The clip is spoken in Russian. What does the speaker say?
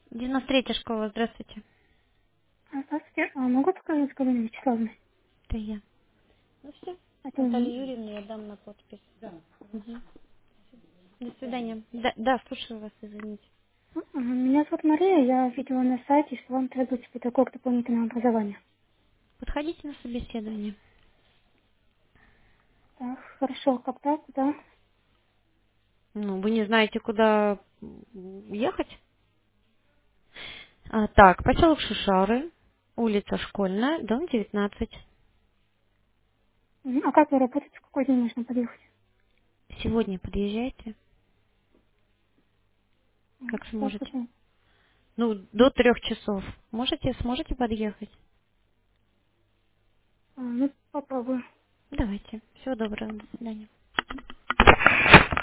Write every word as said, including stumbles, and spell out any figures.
девяносто третья школа, здравствуйте. А, здравствуйте. А могу поговорить с Галиной Вячеславовной? Это я. Ну все. Это м, Наталья Юрьевна, я дам на подпись. Мгм. До свидания. Да, да, слушаю вас, извините. а, меня зовут Мария, я видела на сайте, что вам требуется педагог дополнительного образования. Подходите на собеседование. Так, хорошо, когда, куда? Ну, вы не знаете, куда м, ехать? А, так, поселок Шишары, улица Школьная, дом девятнадцать. М, А как вы работаете, в какой день нужно подъехать? Сегодня подъезжайте, М, как сможете. Здравствуйте. Ну, до трех часов. Можете, сможете подъехать? А, Ну, попробую. Давайте. Всего доброго. До свидания.